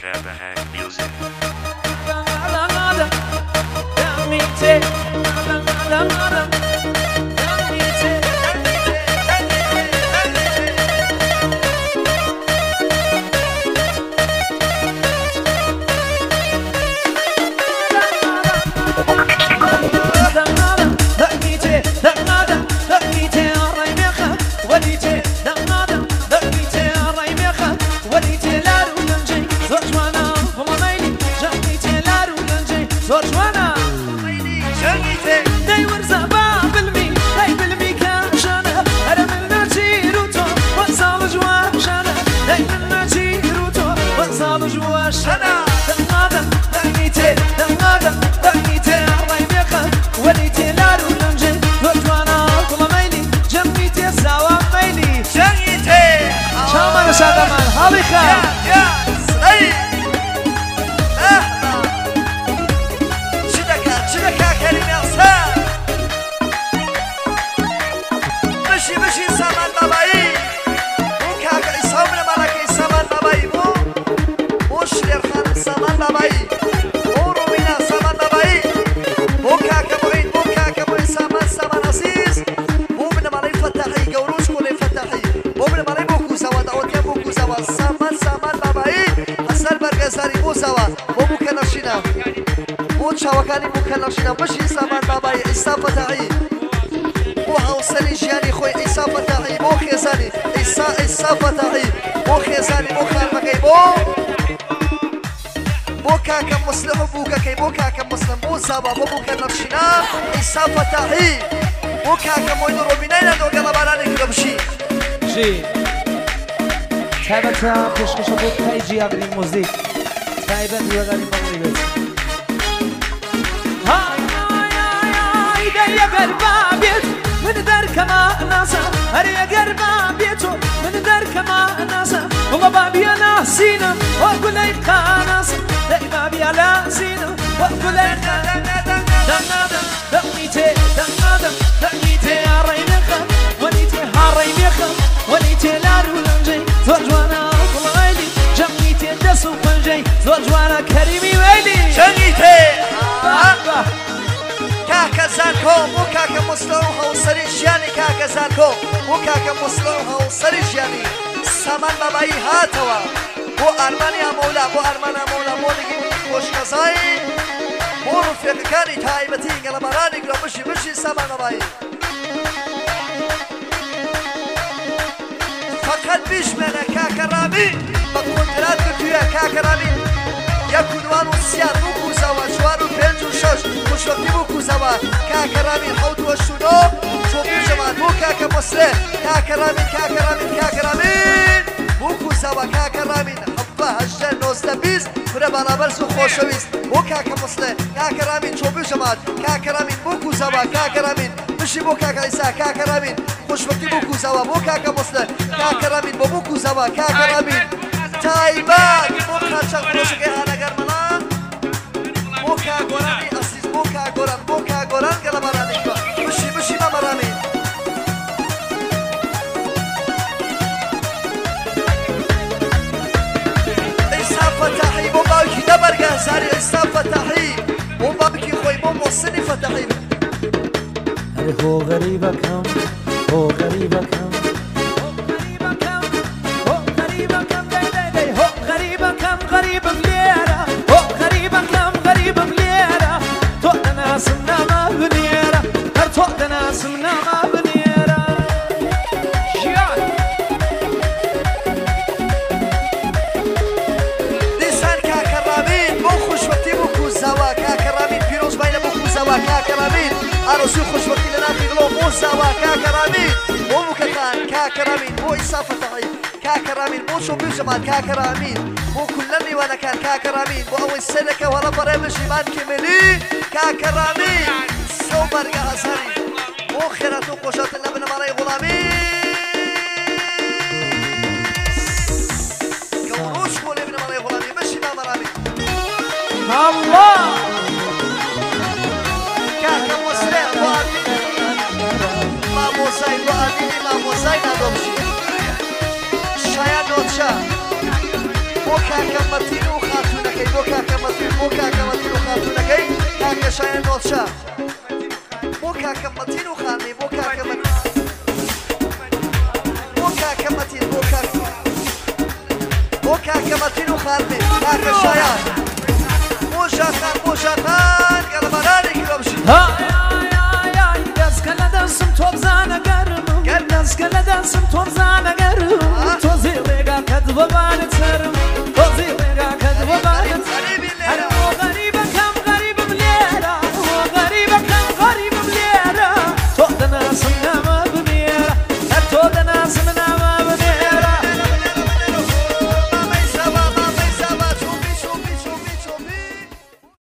شاوەکانی مکەلەشینە بەشی سامان بابای ئیسا فەتاحی بۆ هاوسەری ژیانی خۆی ئیسا فەتاحی بۆ خێزانی ئیسا فەتاحی بۆ خێزانی بۆ خانمەکەی بۆ کاکە مسلم و بووکەکەی بۆ کاکە مسلم بۆ زابا بۆ مکەلەشینە ئیسا فەتاحی بۆ کاکە مۆید ڕۆبینای نەدۆگەڵە بارانی کرەبشی ژی تایبەتە پێشکەشە بۆ تایجی ئاگرین موزیک تایبەت وەداری بەڵی بێت يقر بابيت من درك ما ناسا هر يقر بابيتو من درك ما ناسا والله بابي انا سينا واقول لك ناسا لا بابي على سينا واقول لك دنادم دميتي دنادم دميتي هارينك ونيتي هارينك ونيتي لارو لنجي زوج وانا والله جميتي دسو فنجي زوج وانا كريمي ويلي جميتي كاكا زانكو مو كاكا مسلم هاوسري جياني كاكا زانكو مو كاكا مسلم هاوسري جياني سامان بابایی هاتوا بو ارمانيا مولا بو ارمانا مولا مولگی خوش قضایی بو رفیقکانی تایبتی گلبارانی گرامشی بشی سامان بابایی فقط بشمنه كاكا رامي بقدرات بتويا كاكا رامي يكونوان وسيار بوكو زوا جوار وبيلج وشوش وشوكي بوكو زوا كاكا رامي الحوض والشنو شوكي جمال بو كاكا مسلم كاكا رامي بوكو زوا كاكا رامي حبه هجر نوزده بیز بره برابر سو خوشویست بو كاكا مسلم كاكا رامي شوكي جمال كاكا رامي بوكو زوا كاكا رامي بشي بو كاكا عيسى كاكا رامي خوشوكي بوكو زوا بو كاكا مسلم كاكا رامي بوكو زوا كاكا رامي تایبان بوکا چاق پروژه هنگر ملا بوکا گورانی اسیز بوکا گوران گلا برانی بشی ما برانی ایسا فتحی بو باوکی نبرگه زاری ایسا فتحی بو باوکی خوی بو محسنی فتحی هر هو غریبه کم هو غریبه کم غريب بليرة غريب كم غريب بليرة توقع ناس منا ما بنيرة هر توقع ناس منا ما بنيرة شيال لسان كاكرامين بو خوشوتي بوكو زوا كاكرامين بيروز باينة بوكو زوا كاكرامين عروسي خوشوتي لنا بيغلو بو زوا كاكرامين بو مكتان كاكرامين بو إصافة تعيب كاكرامين بو شو بيجمال كاكرامين بو كلني وانا كان كاكرامين بو اول سنة ولا برامج ايمان كملي كاكرامين سو برقة هزاري بو خيراتو قوشات اللبن مراي غلامي قوروش قولي ابن مراي غلامي مشي ما مرامي الله كاكا مسلم بو ما موزاي بو ما موزاي نادومشي شايا نوتشا بۆ کاکەمەتین و خاتونەکەی بۆ کاکەمەتین بۆ کاکەمەتین و خاتونەکەی کاکەشایان نۆچە بۆ کاکەمەتین و خانەی بۆ کاکەمەتین بۆ کاکەمەتین بۆ کاکەمەتین و خانەی کاکەشایان بۆ ژاخان گەڵەمەرانی کرۆبشی دەستکە لە دەستم تۆ بزانە گەرم دەستکە لە دەستم تۆ بزانە گەرم تۆ زێ ڕێگاکەت بەبانت سەرم